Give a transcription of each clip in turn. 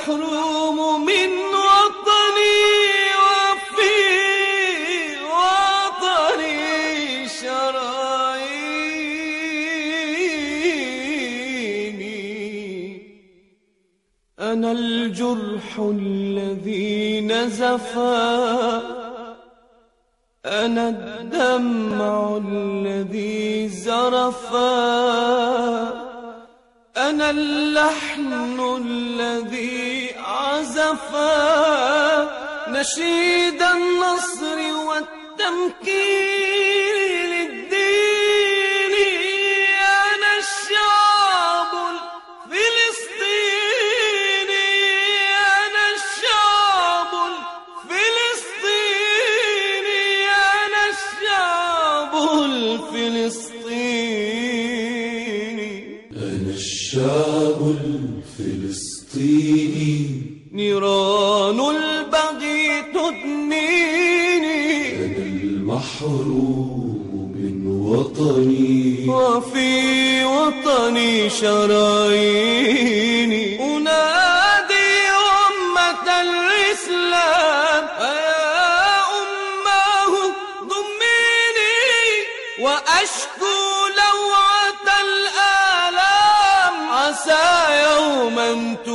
المحروم من وطني وفي وطني شراييني. أنا الجرح الذي نزفا، أنا الدمع الذي زرفا، أنا اللحن الذي عزفا نشيد النصر والتمكين للدين. أنا الشعب الفلسطيني، أنا الشعب الفلسطيني، أنا الشعب الفلسطيني. أنا الشعب الفلسطيني، نيران البغي تدنيني. أنا المحروم من وطني وفي وطني شراييني. أنادي أمة الإسلام يا أماه ضميني، وأشكو لوعة الآلام عسى يوما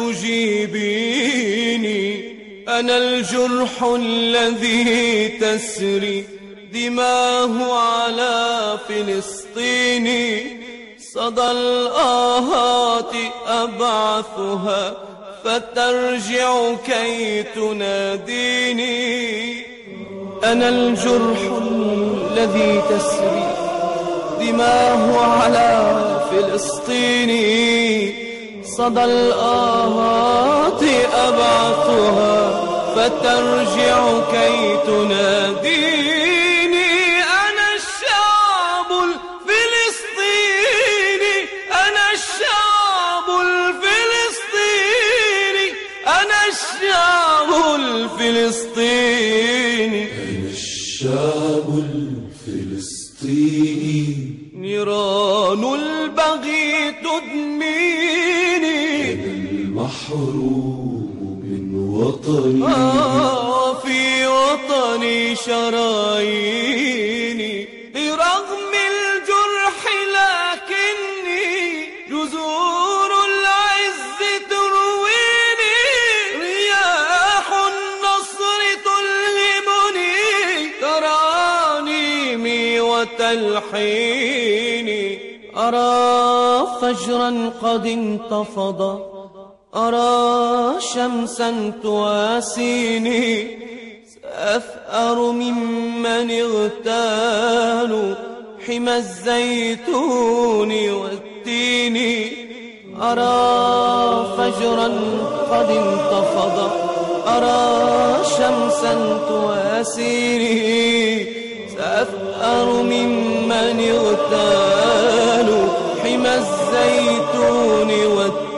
تجيبيني. أنا الجرح الذي تسري دماه على فلسطين، صدى الآهات أبعثها فترجع كي تناديني. أنا الجرح الذي تسري دماه على فلسطين، صدى الآهات أبعثها فترجع كي تناديني. أنا الشعب الفلسطيني، أنا الشعب الفلسطيني، أنا الشعب الفلسطيني. أنا الشعب الفلسطيني، نيران البغي تدميني. أنا المحروم من وطني في وطني شراييني. برغم الجرح لكني جذور العز ترويني، رياح النصر تلهمني ترانيمي وتلحيني. أرى فجرا قد انتفض، أرى شمسا تواسيني، سأثأر ممن اغتالوا حمى الزيتون والتين. أرى فجرا قد انتفض، أرى شمسا تواسيني، سأثأر ممن اغتالوا حمى الزيتون والتين.